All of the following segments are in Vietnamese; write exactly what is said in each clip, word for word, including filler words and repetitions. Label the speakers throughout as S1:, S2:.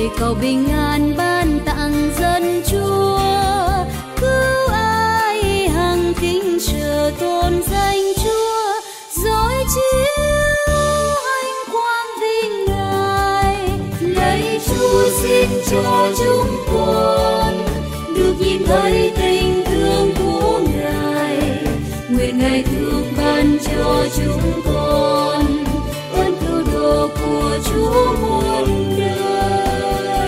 S1: lời cầu bình an ban tặng dân Chúa, cứu ai hằng kính chờ tôn danh Chúa, dõi chiếu ánh quang vinh Ngài. Lạy Chúa xin cho chúng con được nhìn thấy tình thương của Ngài, nguyện Ngài thương ban cho chúng con ơn cứu độ của Chúa muôn đời.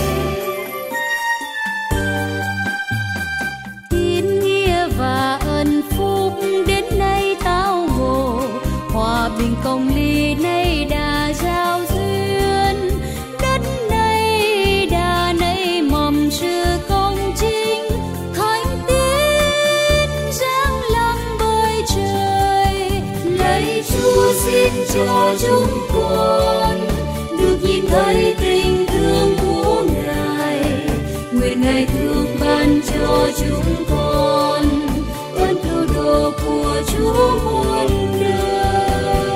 S1: Tín nghĩa và ân phúc đến nay tao ngộ, hòa bình công lý nay đã giao duyên, đất này đã nảy mầm sự công chính, thánh tín giáng lâm bởi trời. Lạy Chúa xin cho chúng con được nhìn thấy tình thương của Ngài, nguyện Ngài thương ban cho chúng con ơn cứu độ của Chúa muôn đời.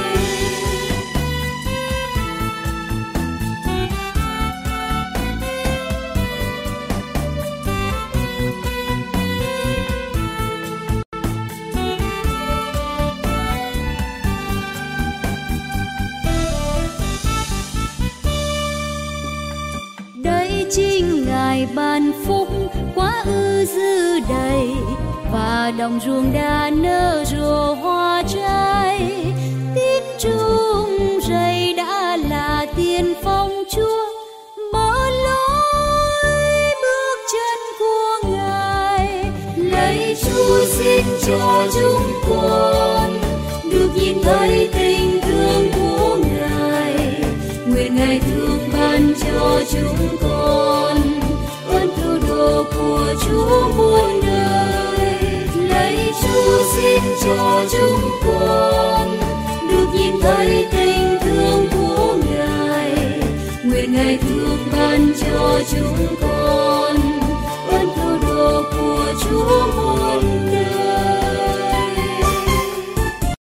S1: Đây chính Ngài ban phúc quá ư dư đầy, và đồng ruộng đã nở rộ hoa trái. Tín trung rầy đã là tiền phong Chúa, mở lối bước chân của Ngài. Lạy Chúa xin cho chúng con được nhìn thấy tình thương của Ngài, nguyện Ngài thương ban cho chúng con ơn cứu độ của Chúa muôn đời. Lạy Chúa xin cho chúng con được nhìn thấy tình thương của Ngài, nguyện Ngài thương ban cho chúng con